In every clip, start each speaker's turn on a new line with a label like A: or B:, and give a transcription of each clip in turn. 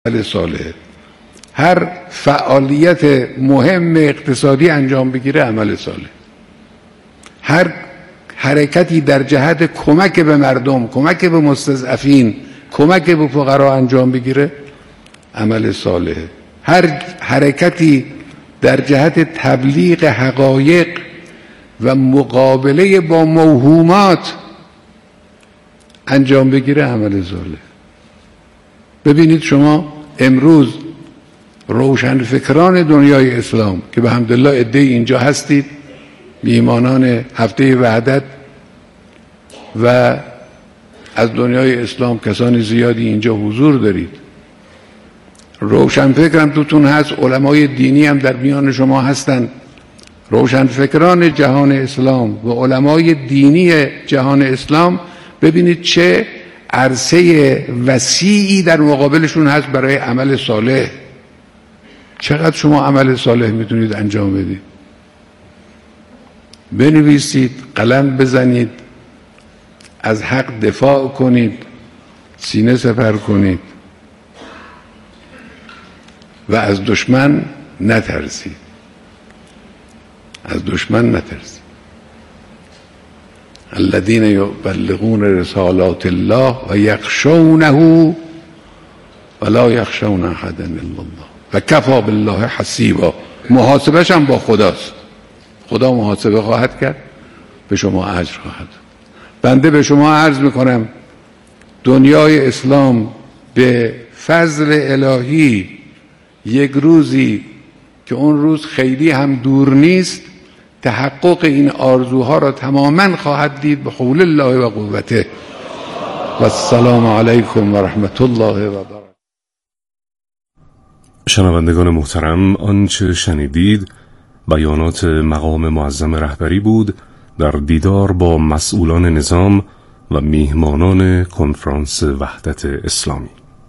A: عمل صالح. هر فعالیت مهم اقتصادی انجام بگیره عمل صالح. هر حرکتی در جهت کمک به مردم، کمک به مستضعفین، کمک به فقرا انجام بگیره عمل صالح. هر حرکتی در جهت تبلیغ حقایق و مقابله با موهومات انجام بگیره عمل صالح. ببینید شما امروز روشنفکران دنیای اسلام که به حمدالله عده‌ای اینجا هستید، میهمانان هفته وحدت و از دنیای اسلام کسان زیادی اینجا حضور دارید، روشنفکر هم توتون هست، علمای دینی هم در میان شما هستند. روشنفکران جهان اسلام و علمای دینی جهان اسلام ببینید چه عرصه وسیعی در مقابلشون هست برای عمل صالح. چقدر شما عمل صالح میتونید انجام بدید؟ بنویسید، قلم بزنید، از حق دفاع کنید، سینه سپر کنید و از دشمن نترسید. از دشمن نترسید. الذين يبلغون رسالات الله و یخشونه ولا یخشون احدا الا الله و کفی بالله حسیبا. محاسبش هم با خداست. خدا محاسبه خواهد کرد، به شما اجر خواهد. بنده به شما عرض میکنم دنیای اسلام به فضل الهی یک روزی که اون روز خیلی هم دور نیست تحقق این آرزوها را تماما خواهد دید به حول الله و قوته. و السلام علیکم و رحمت الله و برکاته.
B: شنوندگان محترم، آنچه شنیدید بیانات مقام معظم رهبری بود در دیدار با مسئولان نظام و میهمانان کنفرانس وحدت اسلامی.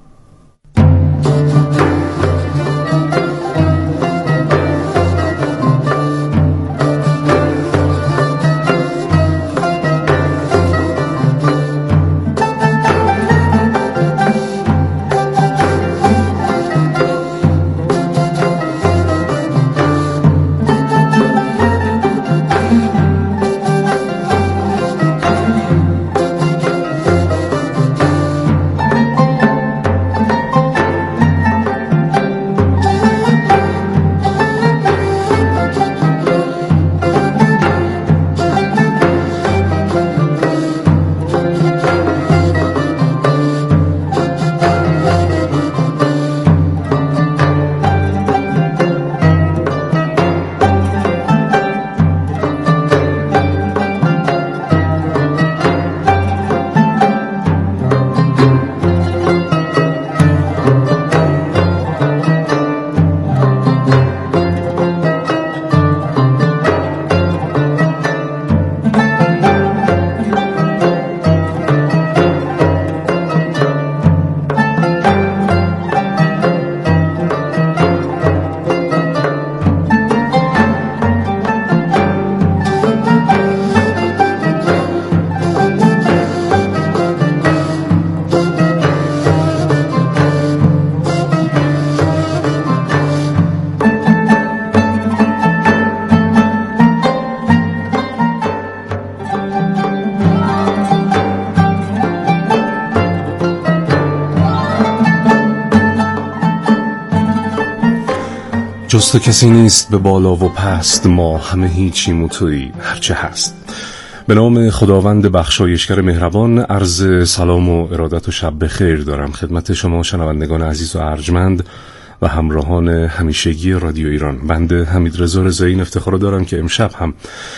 B: جز تو کسی نیست به بالا و پست، ما همه هیچیم و تویی هرچه هست. به نام خداوند بخشایشگر مهربان عرض سلام و ارادت و شب بخیر دارم خدمت شما شنوندگان عزیز و ارجمند و همراهان همیشگی رادیو ایران. بنده حمیدرضا رضایی افتخار دارم که امشب هم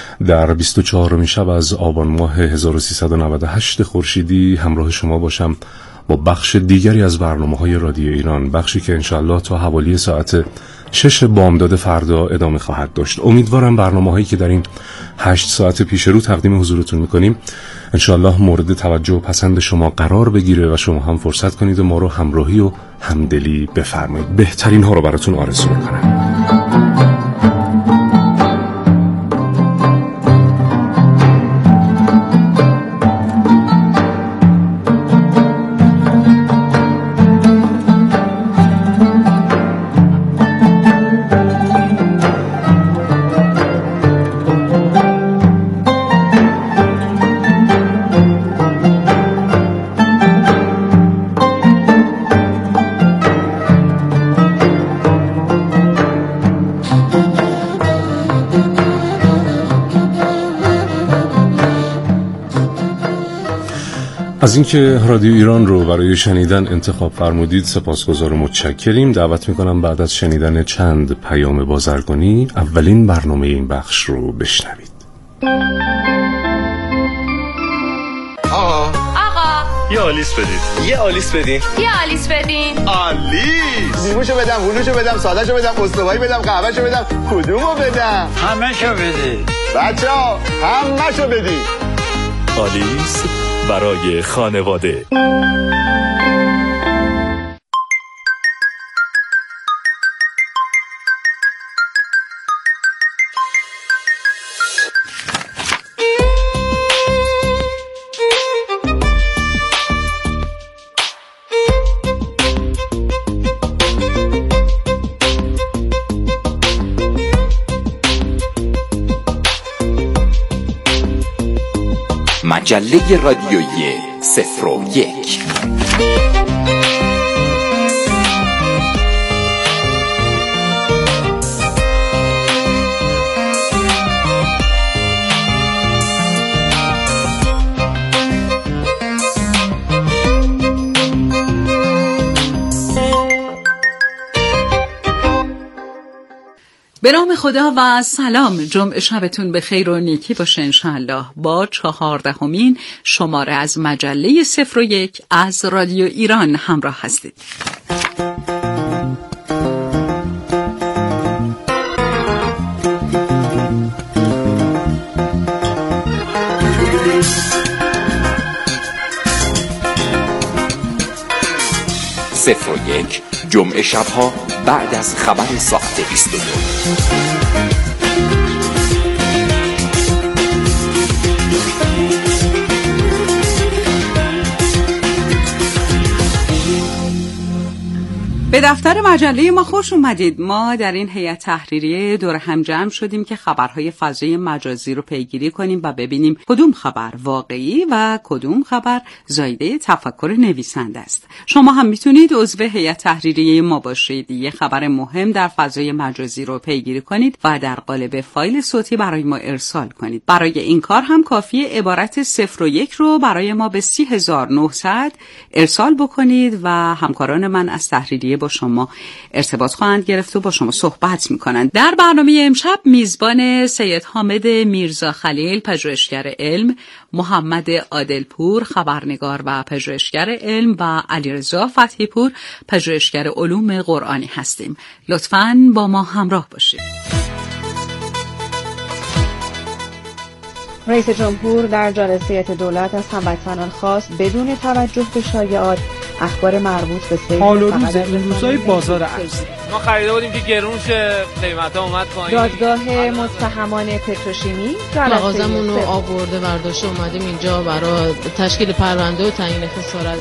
B: در 24مین شب از آبان ماه 1398 خورشیدی همراه شما باشم با بخش دیگری از برنامه‌های رادیو ایران، بخشی که انشالله تا حوالی ساعت 6 بامداد فردا ادامه خواهد داشت. امیدوارم برنامه‌هایی که در این 8 ساعت پیش رو تقدیم حضورتون می‌کنیم انشالله مورد توجه و پسند شما قرار بگیره و شما هم فرصت کنید و ما رو همراهی و همدلی بفرمایید. بهترین ها رو براتون آرزو می‌کنم. از اینکه رادیو ایران رو برای شنیدن انتخاب فرمودید سپاسگزار و متشکریم. دعوت میکنم بعد از شنیدن چند پیام بازرگانی اولین برنامه این بخش رو بشنوید.
C: آقا
D: یه آلیس بدید.
C: یه آلیس بدین.
E: یه آلیس بدین.
C: آلیس. لیموشو بدم، هلوشو بدم، سادهشو بدم، استوایی بدم، قهوهشو بدم، کدومو بدم؟
D: همه‌شو بدید.
C: بچه‌ها همه‌شو بدید.
D: آلیس برای خانواده.
F: مجله رادیویی 01.
G: به نام خدا و سلام. جمعه شبتون به خیر و نیکی باشه انشاءالله. با 14مین شماره از مجله 01 از رادیو ایران همراه هستید.
F: یک جمعه شبها بعد از خبر ساعت 22.
G: به دفتر مجله ما خوش اومدید. ما در این هیئت تحریریه دور هم جمع شدیم که خبرهای فضای مجازی رو پیگیری کنیم و ببینیم کدوم خبر واقعی و کدوم خبر زایده تفکر نویسنده است. شما هم میتونید عضو هیئت تحریریه ما باشید. یه خبر مهم در فضای مجازی رو پیگیری کنید و در قالب فایل صوتی برای ما ارسال کنید. برای این کار هم کافیه عبارت 01 رو برای ما به 30900 ارسال بکنید و همکاران من از تحریریه با شما ارتباط خواهند گرفت و با شما صحبت میکنند. در برنامه امشب میزبان سید حامد میرزا خلیل پژوهشگر علم، محمد عادلپور خبرنگار و پژوهشگر علم و علیرضا فتحی پور پژوهشگر علوم قرآنی هستیم. لطفاً با ما همراه باشید.
H: رئیس جمهور در جلسه دولت از هموطنان خواست بدون توجه به شایعات اخبار مربوط به سیل
I: حال و روز این روزای بازار ارز.
J: ما خریده بودیم که گرون شه، قیمتا اومد پایین.
H: دادگاه متهمان پتروشیمی
K: مغازمون رو آورده برداشته اومدیم اینجا برای تشکیل پرونده و تعیین خسارت.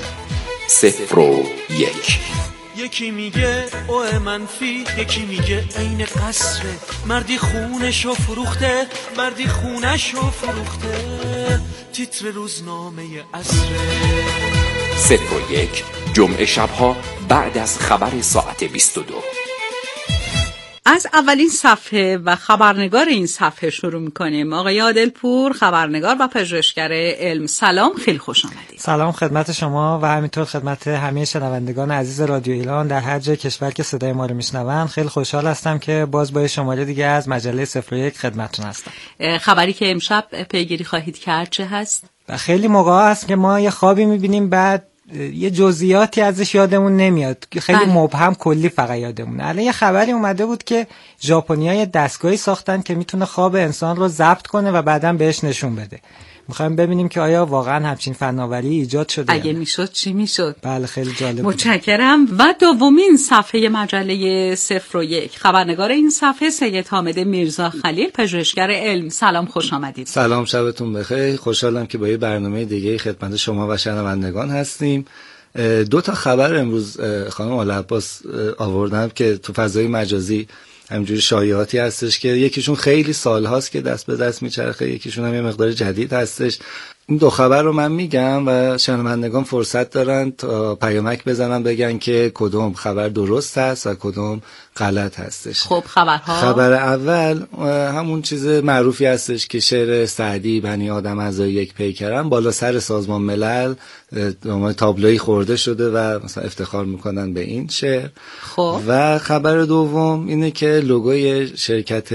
F: 01
L: یکی میگه اوه منفی، یکی میگه عین قصره، مردی خونشو فروخته، مردی خونشو فروخته، تیتر روزنامه عصره.
F: 01 جمعه شبها بعد از خبر ساعت 22.
G: از اولین صفحه و خبرنگار این صفحه شروع میکنیم. آقای عادلپور خبرنگار و پژوهشگر علم، سلام، خیلی خوش آمدید.
I: سلام خدمت شما و همینطور خدمت همه شنوندگان عزیز رادیو ایران در هر جای کشور که صدای ما رو میشنون. خیلی خوشحال هستم که باز با شماره دیگه از مجله 01 خدمتتون هستم.
G: خبری که امشب پیگیری خواهید کرد چه هست؟
I: خیلی موقع هست که ما یه خوابی میبینیم بعد یه جزئیاتی ازش یادمون نمیاد، خیلی مبهم کلی فقط یادمونه. الان یه خبری اومده بود که ژاپنی‌ها یه دستگاهی ساختن که میتونه خواب انسان رو ضبط کنه و بعداً بهش نشون بده. میخوایم ببینیم که آیا واقعا همچین فناوری ایجاد شده.
G: اگه میشد چی میشد؟
I: بله خیلی جالب.
G: متشکرم. و دومین صفحه مجله 01 خبرنگار این صفحه سید حامد میرزا خلیل پژوهشگر علم، سلام، خوش آمدید.
M: سلام، شبتون بخیر. خوشحالم که با یه برنامه دیگه خدمت شما و شنوندگان هستیم. 2 تا خبر امروز خانم آل عباس آوردن که تو فضای مجازی همینجوری شایعاتی هستش که یکیشون خیلی سال هاست که دست به دست میچرخه، یکیشون هم یه مقدار جدید هستش. این دو خبر رو من میگم و شنوندگان فرصت دارن تا پیامک بزنن بگن که کدوم خبر درست هست و کدوم غلط هستش.
G: خب خبرها.
M: خبر اول همون چیز معروفی هستش که شعر سعدی بنی آدم اعضای یک پیکرن بالا سر سازمان ملل تابلویی خورده شده و مثلا افتخار میکنن به این شعر.
G: خب.
M: و خبر دوم اینه که لوگوی شرکت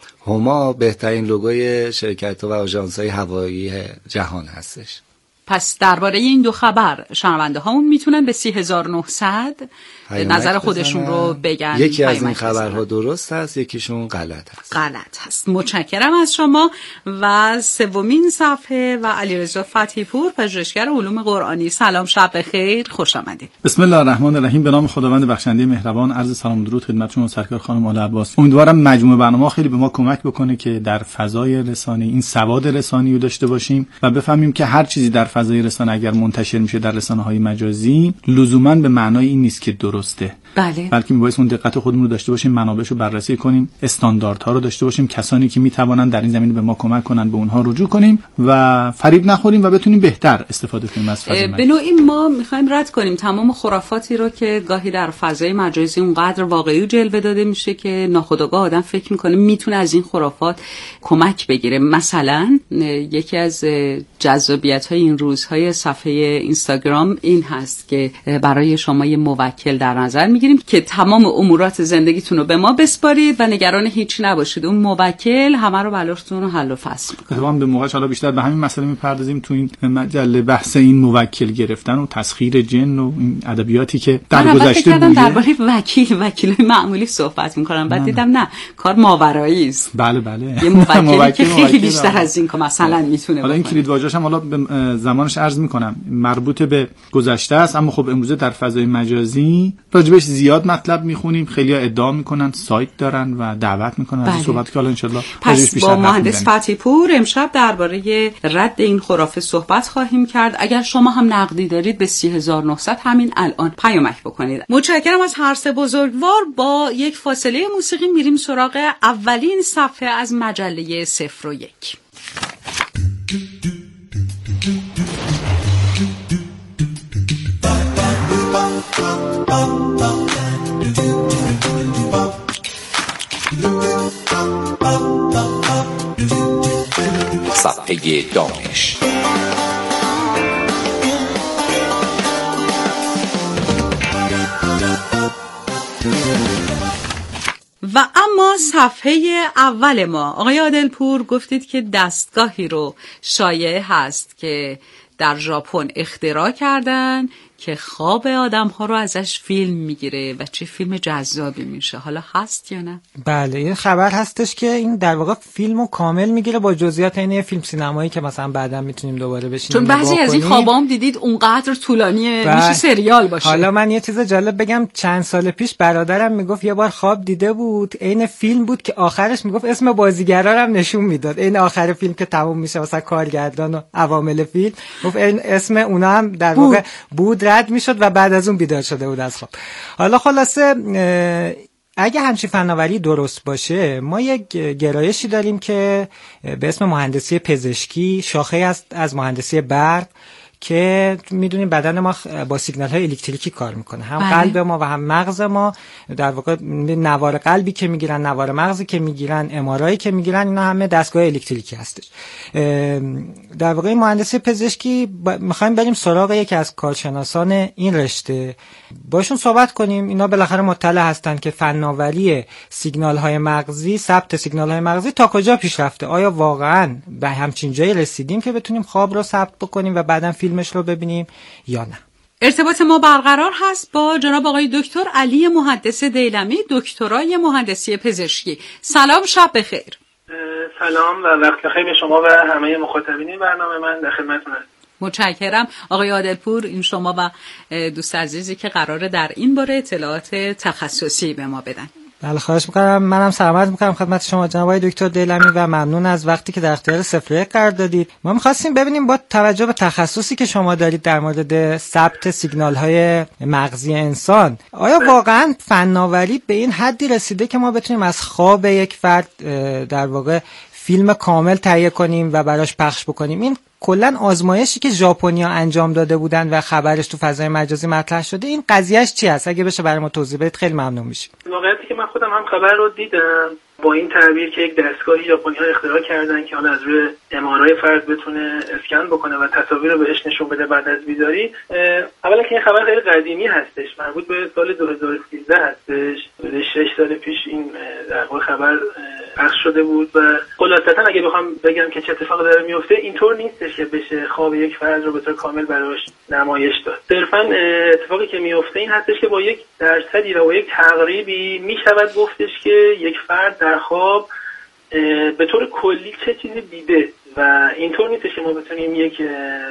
M: هما بهترین لوگوی شرکت و آژانس‌های هوایی جهان هستش.
G: پس درباره این دو خبر شنونده هامون میتونن به 3900 نظر خودشون رو بگن.
M: یکی از این خبرها درست هست، یکیشون غلط
G: هست. متشکرم از شما. و سومین صفحه و علیرضا فتحی پور، پژوهشگر علوم قرآنی. سلام، شب بخیر، خوش آمدید.
E: بسم الله الرحمن الرحیم. به نام خداوند بخشنده مهربان. عرض سلام و درود خدمت شما سرکار خانم آل عباس. امیدوارم مجموعه برنامه خیلی به ما کمک بکنه که در فضای رسانه این سواد رسانه‌ای رو داشته باشیم و بفهمیم که هر چیزی در فضای رسانه اگر منتشر میشه در رسانه‌های مجازی لزوما به معنای این نیست که درسته.
G: بله.
E: بلکه میبایست اون دقت خودمون رو داشته باشیم، منابعشو بررسی کنیم، استانداردها رو داشته باشیم، کسانی که میتوانن در این زمینه به ما کمک کنن به اونها رجوع کنیم و فریب نخوریم و بتونیم بهتر استفاده کنیم از فضای مجازی.
G: به نوعی ما میخوایم رد کنیم تمام خرافاتی رو که گاهی در فضای مجازی اونقدر واقعی و جلوه داده میشه که ناخودآگاه آدم فکر میکنه میتونه از این خرافات کمک بگیره. مثلا یکی از جذابیت‌های این روزهای صفحه اینستاگرام این هست که برای شما یه موکل در نظر میگیریم که تمام امورات زندگیتون رو به ما بسپارید و نگران هیچی نباشید. اون موکل همه رو بلاشتون رو حل و فصل می‌کنه.
E: اتفاقا به موقعش حالا بیشتر به همین مسئله میپردازیم تو این مجله، بحث این موکل گرفتن و تسخیر جن و این ادبیاتی که در گذشته بوده.
G: درباره وکیل معمولی صحبت می‌کنم، بعد دیدم نه، کار ماورایی است.
E: بله.
G: یه موکلی که خیلی بیشتر از این که مثلا میتونه.
E: حالا این کلید واژه‌اش هم حالا به زمانش عرض می‌کنم مربوط به گذشته است، اما خب امروزه در فضای مجازی راجبش زیاد مطلب میخونیم. خیلی‌ها ادعا میکنن سایت دارن و دعوت میکنن از صحبت که حالا ان شاءالله
G: پس با مهندس فتحی پور امشب درباره رد این خرافه صحبت خواهیم کرد. اگر شما هم نقدی دارید به 3900 همین الان پیامک بکنید. متشکرم از هر سه بزرگوار. با یک فاصله موسیقی میریم سراغ اولین صفحه از مجله 01.
F: صفحه دانش.
G: و اما صفحه اول ما، آقای عادلپور گفتید که دستگاهی رو شایع هست که در ژاپن اختراع کردن که خواب آدم‌ها رو ازش فیلم میگیره و چه فیلم جذابی میشه. حالا هست یا نه؟
I: بله، این خبر هستش که این در واقع فیلمو کامل میگیره با جزئیات این فیلم سینمایی که مثلا بعدا میتونیم دوباره بشینیم.
G: چون بعضی از این خوابام دیدید اونقدر طولانیه میشه سریال باشه.
I: حالا من یه چیز جالب بگم، چند سال پیش برادرم میگفت یه بار خواب دیده بود این فیلم بود که آخرش میگفت اسم بازیگرا رو هم نشون میداد. این آخر فیلم که تموم میشه مثلا کارگردان و عوامل فیلم گفت این اسم اونا هم در واقع بود رد میشد و بعد از اون بیدار شده بود از خواب. حالا خلاصه اگه همچین فناوری درست باشه، ما یک گرایشی داریم که به اسم مهندسی پزشکی، شاخه از مهندسی برق که میدونیم بدن ما با سیگنال های الکتریکی کار میکنه، هم قلب ما و هم مغز ما. در واقع نوار قلبی که میگیرن، نوار مغزی که میگیرن، ام‌آرآی که میگیرن، اینا همه دستگاه الکتریکی هستش. در واقع مهندسی پزشکی میخوایم بریم سراغ یکی از کارشناسان این رشته، باشون صحبت کنیم. اینا بالاخره مطلع هستن که فناوری سیگنال های مغزی، ثبت سیگنال های مغزی تا کجا پیشرفته، آیا واقعا به همچین جایی رسیدیم که بتونیم خواب رو ثبت بکنیم و بعداً فیلمش رو ببینیم یا نه.
G: ارتباط ما برقرار هست با جناب آقای دکتر علی محدث دیلمی، دکترای مهندسی پزشکی. سلام، شب بخیر.
N: سلام و وقت بخیر به شما و همه مخاطبین برنامه. من در خدمتتون هستم.
G: متشکرم آقای عادلپور. این شما و دوست عزیزی که قراره در این باره اطلاعات تخصصی به ما بدن.
I: بله، خواهش می‌کنم. منم سلام می‌کنم خدمت شما جناب آقای دکتر دیلمی و ممنون از وقتی که در اختیار 01 قرار دادید. ما می‌خواستیم ببینیم با توجه به تخصصی که شما دارید در مورد ثبت سیگنال‌های مغزی انسان، آیا واقعاً فناوری به این حدی رسیده که ما بتونیم از خواب یک فرد در واقع فیلم کامل تهیه کنیم و براش پخش بکنیم. این کلا آزمایشی که ژاپنیا انجام داده بودن و خبرش تو فضای مجازی مطرح شده، این قضیهش چی هست؟ اگه بشه برای ما توضیح بدید خیلی ممنون میشیم.
N: واقعیتی که من خودم هم خبر رو دیدم با این تعبیر که یک دستگاهی ژاپنی‌ها اختراع کردن که حالا از روی MRI فرد بتونه اسکن بکنه و تصاویر رو بهش نشون بده بعد از بیداری. اولا که این خبر خیلی قدیمی هستش، مربوط به سال 2013 هستش. 6 سال پیش این در واقع خبر پخش شده بود و خلاصتا اگه بخوام بگم که چه اتفاقی داره میفته، اینطور نیستش که بشه خواب یک فرد رو به طور کامل براش نمایش داد. صرفا اتفاقی که میفته این هستش که با یک درصدی و با یک تقریبی میشود گفتش که یک فرد در خواب به طور کلی چه چیزی دیده و اینطور نیستش که ما بتونیم یک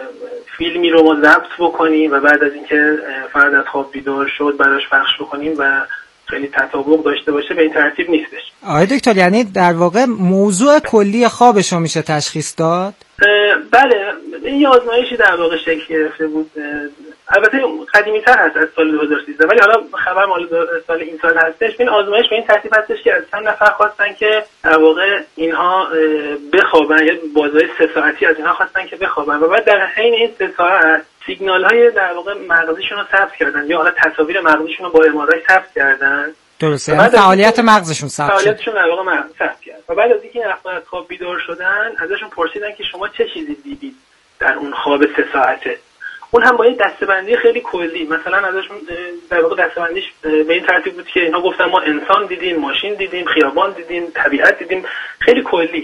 N: فیلمی رو ما ضبط بکنیم و بعد از اینکه فرد از خواب بیدار شد براش پخش بکنیم و خیلی تطابق داشته باشه. به این ترتیب نیستش.
I: آقای دکتر، یعنی در واقع موضوع کلی خوابش رو میشه تشخیص داد؟
N: بله، این آزمایشی در واقع شکل گرفته بود. البته قدیمی‌تر هست از سال 2013، ولی حالا خبر مال سال این سال هستش. این آزمایش به این ترتیب هستش که از چند نفر خواستن که در واقع اینها بخوابن، یا بازهای 3 ساعتی از اینها خواستن که بخوابن و بعد در حین این 3 ساعت سیگنال‌های در واقع مغزیشون رو ثبت کردن یا حالا تصاویر مغزیشون رو با MRI ثبت کردن.
I: درسته، یعنی فعالیت مغزشون ثبت شد.
N: فعالیتشون در واقع ثبت کرد. و بعد از اینکه این افراد از خواب بیدار شدن، ازشون پرسیدن که شما چه چیزی دیدید در اون خواب 3 ساعته. اون هم با یه دسته‌بندی خیلی کلی، مثلا ازشون در واقع دسته‌بندیش به این ترتیب بود که اینها گفتن ما انسان دیدیم، ماشین دیدیم، خیابان دیدیم، طبیعت دیدیم، خیلی کلی.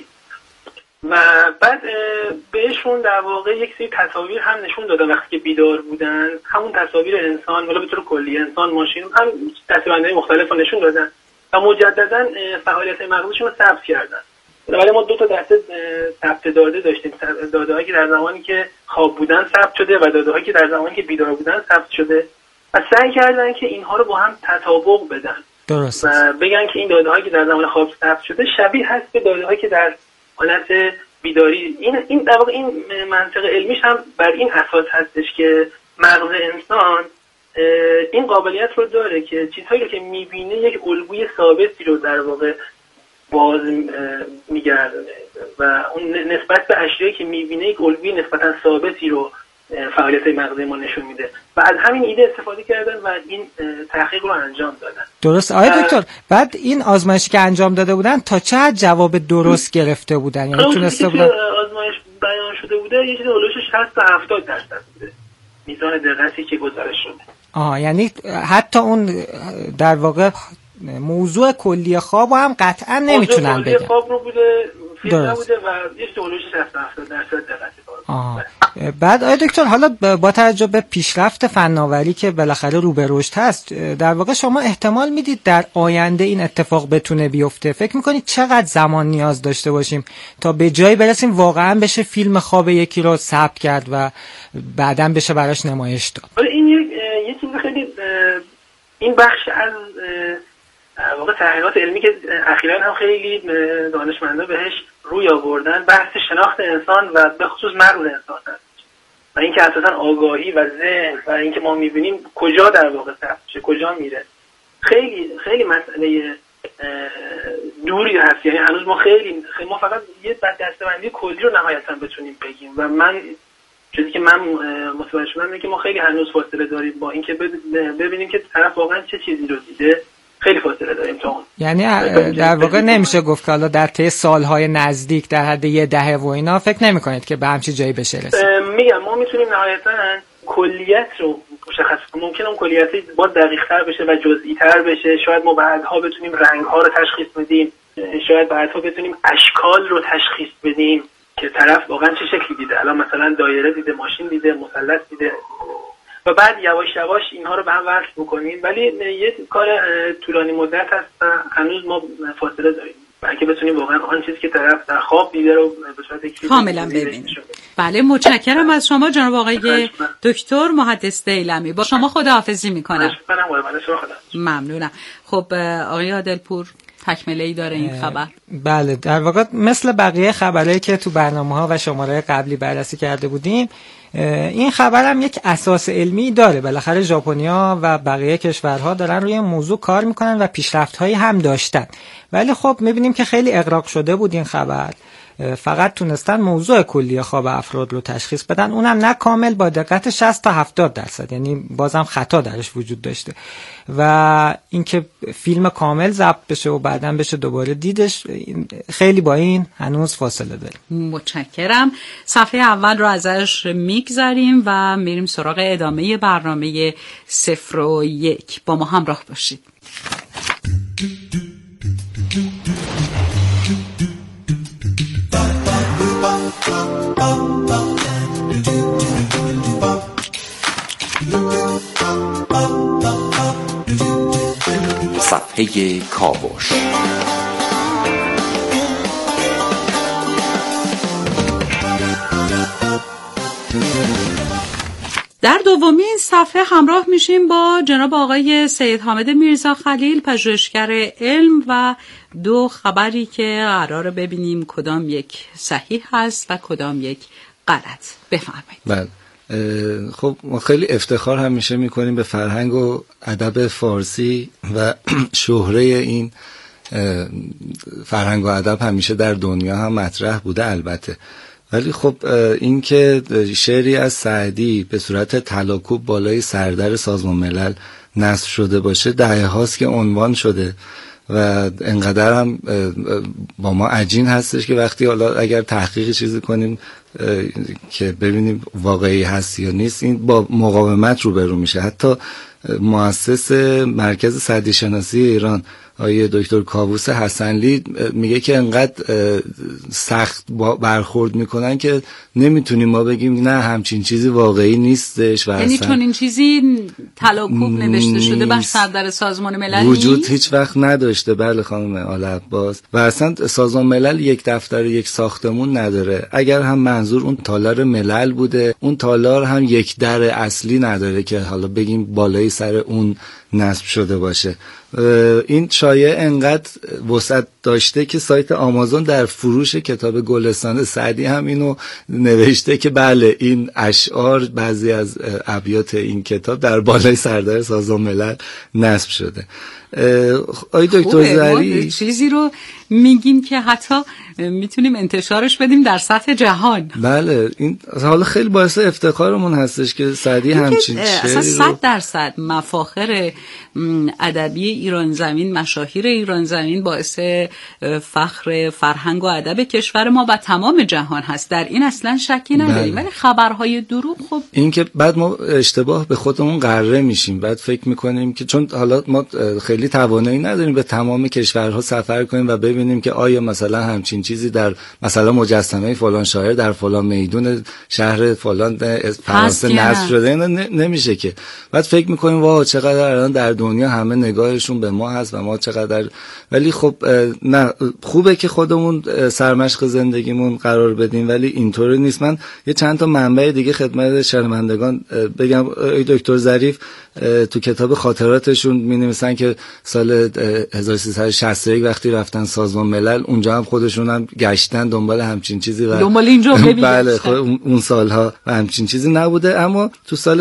N: و بعد بهشون در واقع یک سری تصاویر هم نشون دادن وقتی که بیدار بودن، همون تصاویر انسان ولی به طور کلی انسان، ماشین، هم دسته‌بندی مختلف رو نشون دادن و مجددا فعالیت مغزشون رو ثبت کردن. ولی ما 2 تا دسته ثبت داده داشتیم، داده‌هایی که در زمانی که خواب بودن ثبت شده و داده‌هایی که در زمانی که بیدار بودن ثبت شده و سعی کردن که اینها رو با هم تطابق بدن.
I: درست.
N: و بگن که این داده‌هایی که در زمان خواب ثبت شده شبیه هست به داده‌هایی که در حالت بیداری. این در واقع این منطق علمیش هم بر این اساس هستش که مغز انسان این قابلیت رو داره که چیزهایی رو که می‌بینه یک الگوی ثابتی رو در واقع باز میگردونه و اون نسبت به اشیایی که میبینه یک الگوی نسبتا ثابتی رو فعالیت مغزی ما نشون میده و از همین ایده استفاده کردن و این تحقیق رو انجام دادن.
I: درست. آقای دکتر، بعد این آزمایشی که انجام داده بودن تا چه حد جواب درست گرفته بودن؟ یعنی تونسته بودن
N: آزمایش بیان شده بوده یه چیزی اولش 60 تا 70% بوده میزان دقتی که گزارش شده.
I: یعنی حتی اون در واقع موضوع کلی خواب هم قطعا نمیتونن بگن.
N: موضوع خواب رو بوده، فیلم نبوده و یه دولوش 60-70% دقت.
I: بعد آقای دکتر، حالا با توجه به پیشرفت فناوری که بالاخره رو به رشد هست، در واقع شما احتمال میدید در آینده این اتفاق بتونه بیفته؟ فکر میکنید چقدر زمان نیاز داشته باشیم تا به جایی برسیم واقعا بشه فیلم خواب یکی رو ثبت کرد و بعداً بشه براش نمایش داد؟
N: این یه چیز خیلی این بخش از واقع تحقیقات علمی که اخیراً هم خیلی دانشمندا بهش روی آوردن، بحث شناخت انسان و به خصوص مغز انسان هست و اینکه اساساً آگاهی و ذهن و اینکه ما می‌بینیم کجا در واقع ثبت شه، کجا میره، خیلی خیلی مسئله دوری هست. یعنی هنوز ما ما فقط یه دسته‌بندی کلی رو نهایتاً بتونیم بگیم و چیزی که من متوجه شدم اینه که ما خیلی هنوز فاصله داریم با اینکه ببینیم که طرف واقعاً چه چیزی رو دیده. خیلی فاصله داریم تا اون.
I: یعنی در واقع نمیشه گفت که حالا در طی سالهای نزدیک در حد 10 و اینا فکر نمی‌کنید که به همچین جایی بشه رسید؟
N: میگم ما میتونیم نهایتاً کلیت رو مشخص کنیم. ممکنه اون کلیت با دقیق‌تر بشه و جزئی‌تر بشه. شاید ما بعدها بتونیم رنگ‌ها رو تشخیص بدیم. شاید بعدها بتونیم اشکال رو تشخیص بدیم که طرف واقعاً چه شکلی دیده. الان مثلا دایره دیده، ماشین دیده، مثلث دیده. و بعد یواش یواش اینها رو به هم وصل بکنیم، ولی یه کار طولانی مدت هست و هنوز ما فاصله داریم بلکه بتونیم واقعا آن چیزی که طرف در خواب دیده رو به صورت
G: کاملا ببینیم. بله، متشکرم از شما جناب آقای دکتر محدث دیلمی. با شما خداحافظی میکنم. ممنونم. خب آقای عادلپور، تکمله‌ای داره این خبر؟
I: بله، در واقع مثل بقیه خبرهایی که تو برنامه‌ها و شماره قبلی بررسی کرده بودیم، این خبر هم یک اساس علمی داره. بالاخره ژاپنیا و بقیه کشورها دارن روی موضوع کار میکنن و پیشرفت‌هایی هم داشتن، ولی خب میبینیم که خیلی اغراق شده بود این خبر. فقط تونستن موضوع کلی خواب افراد رو تشخیص بدن، اونم نه کامل، با دقت 60 تا 70%، یعنی بازم خطا درش وجود داشته. و اینکه فیلم کامل ضبط بشه و بعداً بشه دوباره دیدش، خیلی با این هنوز فاصله داریم.
G: متشکرم. صفحه اول رو ازش میگذاریم و میریم سراغ ادامه برنامه 01. با ما همراه باشید.
F: صفحه کاوش.
G: در دومین صفحه همراه میشیم با جناب آقای سید حامد میرزا خلیل، پژوهشگر علم، و دو خبری که قراره ببینیم کدام یک صحیح هست و کدام یک غلط. بفرمایید.
M: بله، خب ما خیلی افتخار همیشه میکنیم به فرهنگ و ادب فارسی و شهره این فرهنگ و ادب همیشه در دنیا هم مطرح بوده البته، ولی خب این که شعری از سعدی به صورت تلاکوب بالای سردر سازمان ملل نصب شده باشه دهه هاست که عنوان شده و انقدر هم با ما عجین هستش که وقتی حالا اگر تحقیق چیزی کنیم که ببینیم واقعی هست یا نیست، این با مقاومت روبرو میشه. حتی مؤسس مرکز سعدی شناسی ایران آقای دکتر کاووس حسنلی میگه که انقدر سخت برخورد میکنن که نمیتونیم ما بگیم نه همچین چیزی واقعی نیستش.
G: یعنی چون این چیزی تلاکوب نوشته شده بر سردر سازمان ملل
M: وجود هیچ وقت نداشته. بله خانم آل عباس، و اصلا سازمان ملل یک دفتر یک ساختمون نداره. اگر هم منظور اون تالار ملل بوده، اون تالار هم یک در اصلی نداره که حالا بگیم بالای سر اون نصب شده باشه. این شایعه انقدر وسعت داشته که سایت آمازون در فروش کتاب گلستان سعدی هم اینو نوشته که بله این اشعار، بعضی از ابیات این کتاب در بالای سردر سازمان ملل نصب شده. آقای دکتر ظریف
G: چیزی رو میگیم که حتی میتونیم انتشارش بدیم در سطح جهان.
M: بله، این حالا خیلی باعث افتخارمون هستش که سعدی همچین شعری رو
G: 100% مفاخر ادبی ایران زمین، مشاهیر ایران زمین باعث فخر فرهنگ و ادب کشور ما و تمام جهان هست، در این اصلا شکی نداریم. ولی خبرهای دروغ، خب
M: این که بعد ما اشتباه به خودمون قره میشیم، بعد فکر میکنیم که چون حالا ما خیلی توانایی نداریم به تمام کشورها سفر کنیم و ببینیم که آیا مثلا همچین چیزی در مثلا مجسمه فلان شاعر در فلان میدون شهر فلان فرانسه نصب شده، نمیشه که. بعد فکر میکنیم واه چقدر الان در دنیا همه نگاهشون به ما هست و ما چقدر، ولی خب نه، خوبه که خودمون سرمشق زندگیمون قرار بدیم، ولی اینطوری نیست. من یه چند تا منبع دیگه خدمت شنوندگان بگم. دکتر ظریف تو کتاب خاطراتشون می‌نویسن که سال 1361 وقتی رفتن سازمان ملل، اونجا هم خودشون هم گشتن دنبال همچین چیزی و
G: دنبال اینجا
M: بله اون سالها و همچین چیزی نبوده. اما تو سال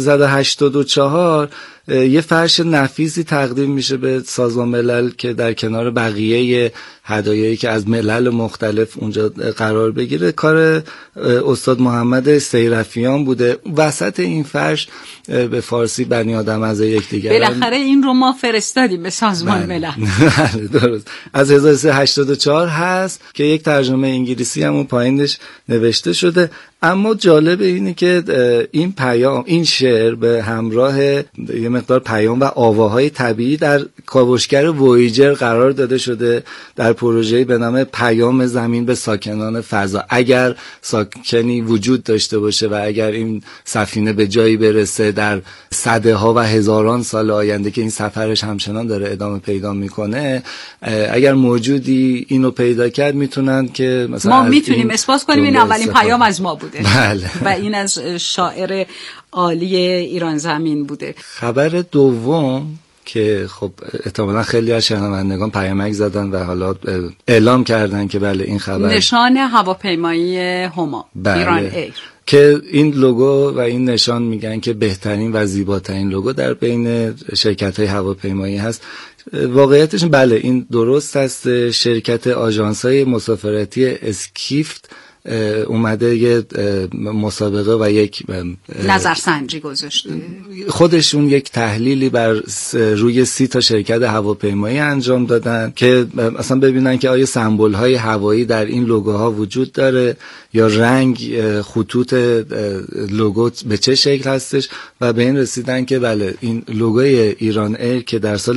M: 1384 یه فرش نفیسی تقدیم میشه به سازمان ملل که در کنار بقیه هدایایی که از ملل مختلف اونجا قرار بگیره کار استاد محمد سیرفیان بوده. وسط این فرش به فارسی بنی آدم از یکدیگر،
G: بالاخره این رو ما فرستادیم به سازمان ملل.
M: درست، از 1384 هست که یک ترجمه انگلیسی هم اون پایینش نوشته شده. اما جالب اینه که این پیام، این شعر به همراه یه مقدار پیام و آواهای طبیعی در کاوشگر وویجر قرار داده شده در پروژه‌ای به نام پیام زمین به ساکنان فضا. اگر ساکنی وجود داشته باشه و اگر این سفینه به جایی برسه در صدها و هزاران سال آینده که این سفرش همچنان داره ادامه پیدا میکنه، اگر موجودی اینو پیدا کرد میتونن که مثلا
G: ما میتونیم اثبات کنیم این اولین پیام از ما بوده.
M: بله.
G: و این از شاعر عالی ایران زمین بوده.
M: خبر دوم که خب احتمالاً خیلی از شنوندگان پیامک زدن و حالا اعلام کردن که بله این خبر
G: نشان هواپیمایی هما ایران ایر
M: که این لوگو و این نشان میگن که بهترین و زیباترین لوگو در بین شرکت‌های هواپیمایی هست. واقعیتش بله این درست است. شرکت آژانس‌های مسافرتی اسکیفت اومده یه مسابقه و یک
G: نظرسنجی گذاشته،
M: خودشون یک تحلیلی بر روی 30 تا شرکت هواپیمایی انجام دادن که اصلا ببینن که آیا سمبول‌های هوایی در این لوگوها وجود داره یا رنگ خطوط لوگو به چه شکل هستش و به این رسیدن که بله این لوگوی ایران ایر که در سال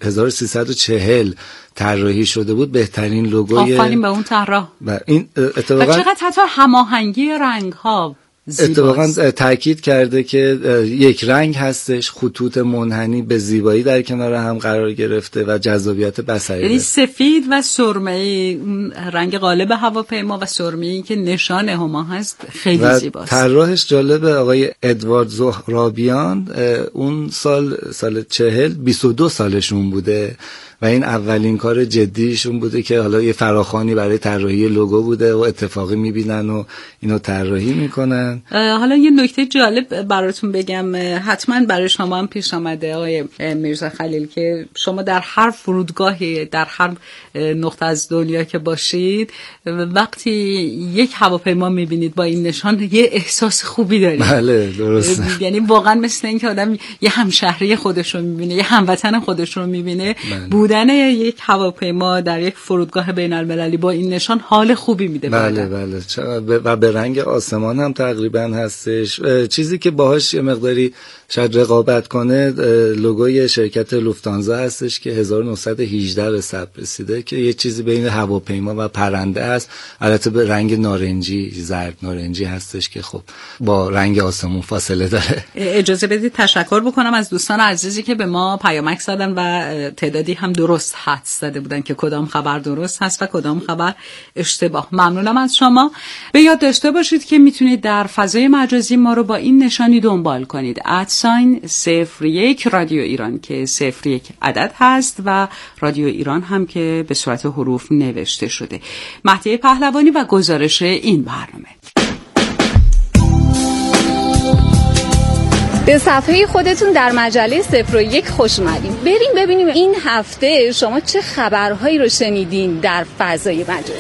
M: 1340 طراحی شده بود بهترین لوگوی
G: آفرین به اون طراح
M: و این اتفاقا
G: و چقدر حتی هماهنگی رنگ ها
M: اتفاقا تاکید کرده که یک رنگ هستش، خطوط منحنی به زیبایی در کنار هم قرار گرفته و جذابیت بصری،
G: یعنی سفید و سرمه‌ای رنگ غالب هواپیما و سرمه‌ای که نشان هما هست خیلی زیباست.
M: طراحش جالبه آقای ادوارد زهرابیان اون سال 40 22 سالشون بوده و این اولین کار جدیشون بوده که حالا یه فراخوانی برای طراحی لوگو بوده و اتفاقی میبینن و اینو طراحی میکنن.
G: حالا یه نکته جالب براتون بگم، حتما برای شما هم پیش آمده آقای میرزا خلیل که شما در هر فرودگاهی در هر نقطه از دنیا که باشید وقتی یک هواپیما میبینید با این نشان یه احساس خوبی دارید.
M: بله درسته.
G: یعنی واقعا مثل این که آدم یه همشهری خودش رو میبینه، یه هموطن خودش رو میبینه. بودن یک هواپیما در یک فرودگاه بین المللی با این نشان حال خوبی میده.
M: بله و به رنگ آسمان هم تقریبا هستش. چیزی که باهاش یه مقداری شاید رقابت کنه لوگوی شرکت لوفتانزا هستش که 1918 به ثبت رسیده که یه چیزی بین هواپیما و پرنده هست، البته به رنگ نارنجی زرد نارنجی هستش که خب با رنگ آسمون فاصله داره.
G: اجازه بدید تشکر بکنم از دوستان عزیزی که به ما پیامک زدن و تعدادی هم درست حدس زده بودن که کدام خبر درست هست و کدام خبر اشتباه. ممنونم از شما. به یاد داشته باشید که میتونید در فضای مجازی ما رو با این نشانی دنبال کنید: @01 رادیو ایران که 01 عدد هست و رادیو ایران هم که به صورت حروف نوشته شده. مهدی پهلوانی و گزارش این برنامه.
O: به صفحه خودتون در مجله 01 خوش اومدین. بریم ببینیم این هفته شما چه خبرهایی رو شنیدین در فضای مجازی.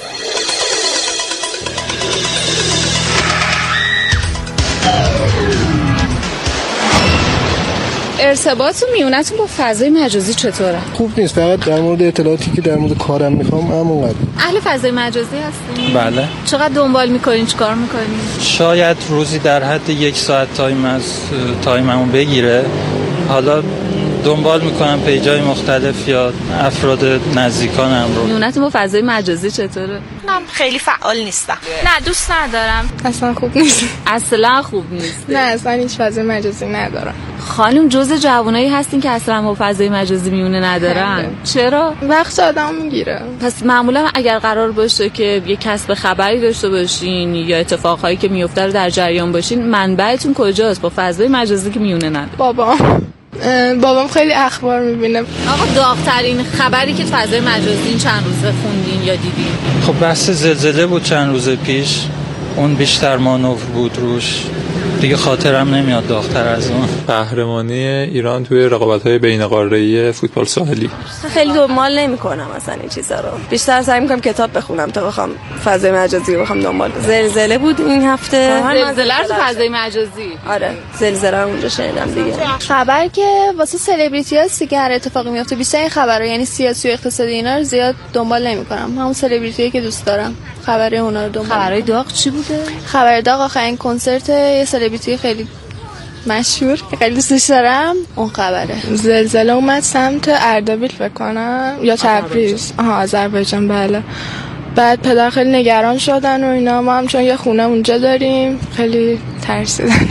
O: ارتباط و میونتون با فضای مجازی چطوره؟
P: خوب نیست، فقط در مورد اطلاعاتی که در مورد کارم میخوام همونقدر.
O: اهل فضای مجازی هستین؟
Q: بله.
O: چقدر دنبال میکنین؟ چیکار میکنین؟
Q: شاید روزی در حد 1 ساعت تایم از تایممو بگیره. حالا دنبال میکنم پیجای مختلف یا افراد نزدیکانم رو.
O: میونتون با فضای مجازی چطوره؟
R: من خیلی فعال نیستم. نه دوست ندارم.
S: اصلا خوب نیست.
O: اصلا خوب نیست.
S: نه اصلا هیچ فضای مجازی ندارم.
O: خانم جزء جوانایی هستین که اصلا با فضای مجازی میونه ندارن. چرا؟
S: وقت آدم میگیره.
O: پس معمولا اگر قرار باشه که یه کسب خبری داشته باشین یا اتفاقایی که میفته رو در جریان باشین، منبعتون کجاست با فضای مجازی که میونه نداره؟
S: بابام خیلی اخبار میبینه.
O: آقا داغ‌ترین خبری که فضای مجازی این چند روزه خوندین یا دیدین؟
Q: خب بحث زلزله بود چند روز پیش، اون بیشتر مانور بود روش، دیگه خاطرم نمیاد داغ‌تر از اون.
T: قهرمانی ایران توی رقابت‌های بین‌قاره‌ای فوتبال ساحلی.
R: خیلی دنبال نمی‌کنم مثلا این چیزا رو. بیشتر سعی می‌کنم کتاب بخونم تا بخوام فضای مجازی رو بخوام دنبال کنم. زلزله بود این هفته.
O: زلزله تو فضای مجازی؟
R: آره، زلزله رو اونجا شنیدم دیگه.
S: خبر که واسه سلبریتی‌ها که هر اتفاقی میفته، بیشتر این خبرا یعنی سیاسی و اقتصادی اینا رو زیاد دنبال نمی‌کنم. همون سلبریتی‌هایی که دوست دارم خبر اونا رو دنبال.
O: خبرای داغ چی بوده؟
S: خبر داغ آخرین کنسرت یه سلبریتی خیلی مشهور که خیلی دوستش دارم اون خبره. زلزله اومد سمت اردبیل فکر کنم یا تبریز، آذربایجان. بله. بعد پدر خیلی نگران شدن و اینا، ما هم چون یه خونه اونجا داریم خیلی ترسیدن.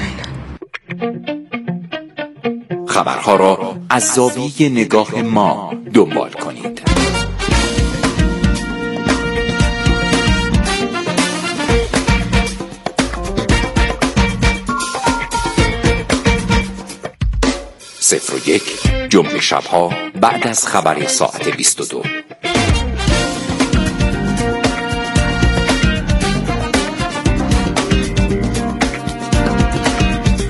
F: خبرها را از زاویه نگاه ما دنبال کنید. 01 جمعه شبها بعد از خبر ساعت 22.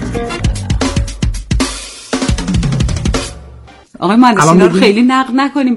G: آقای مهندس اینا رو خیلی نقد نکنیم.